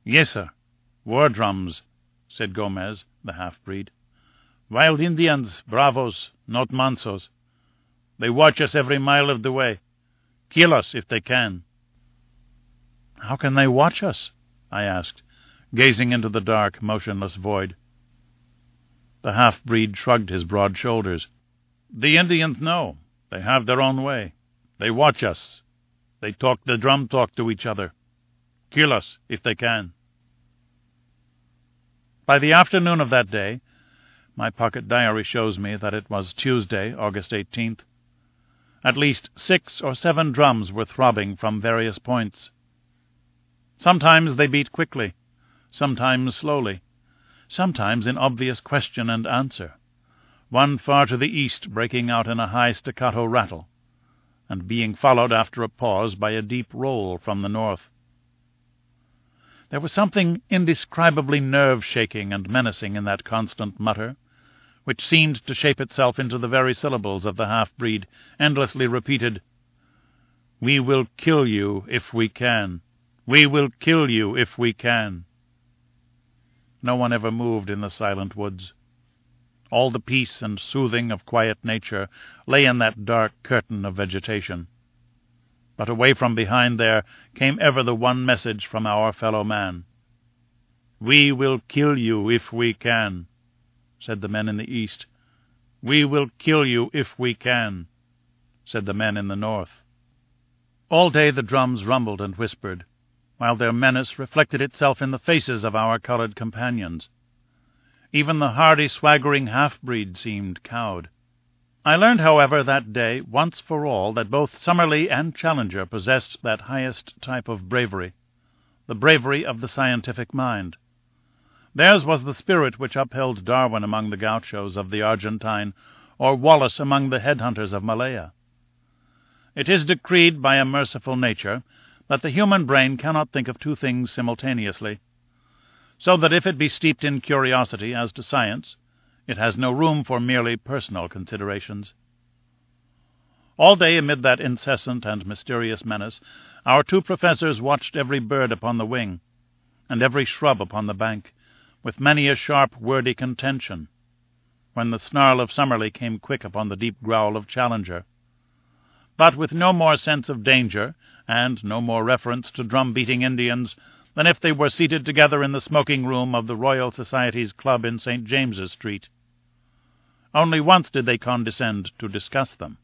"Yes, sir. War drums," said Gomez, the half-breed. "Wild Indians, bravos, not mansos. They watch us every mile of the way. Kill us if they can." "How can they watch us?" I asked, gazing into the dark, motionless void. The half-breed shrugged his broad shoulders. "The Indians know. They have their own way. They watch us. They talk the drum talk to each other. Kill us if they can." By the afternoon of that day, my pocket diary shows me that it was Tuesday, August 18th, at least 6 or 7 drums were throbbing from various points. Sometimes they beat quickly, sometimes slowly, sometimes in obvious question and answer, one far to the east breaking out in a high staccato rattle, and being followed after a pause by a deep roll from the north. There was something indescribably nerve-shaking and menacing in that constant mutter, which seemed to shape itself into the very syllables of the half-breed, endlessly repeated, "We will kill you if we can. We will kill you if we can." No one ever moved in the silent woods. All the peace and soothing of quiet nature lay in that dark curtain of vegetation. But away from behind there came ever the one message from our fellow man. "We will kill you if we can," said the men in the east. "We will kill you if we can," said the men in the north. All day the drums rumbled and whispered, while their menace reflected itself in the faces of our colored companions. Even the hardy, swaggering half-breed seemed cowed. I learned, however, that day, once for all, that both Summerlee and Challenger possessed that highest type of bravery, the bravery of the scientific mind. Theirs was the spirit which upheld Darwin among the gauchos of the Argentine, or Wallace among the headhunters of Malaya. It is decreed by a merciful nature that the human brain cannot think of two things simultaneously, so that if it be steeped in curiosity as to science, it has no room for merely personal considerations. All day amid that incessant and mysterious menace, our 2 professors watched every bird upon the wing, and every shrub upon the bank, with many a sharp, wordy contention, when the snarl of Summerlee came quick upon the deep growl of Challenger, but with no more sense of danger, and no more reference to drum-beating Indians, than if they were seated together in the smoking-room of the Royal Society's club in St. James's Street. Only once did they condescend to discuss them.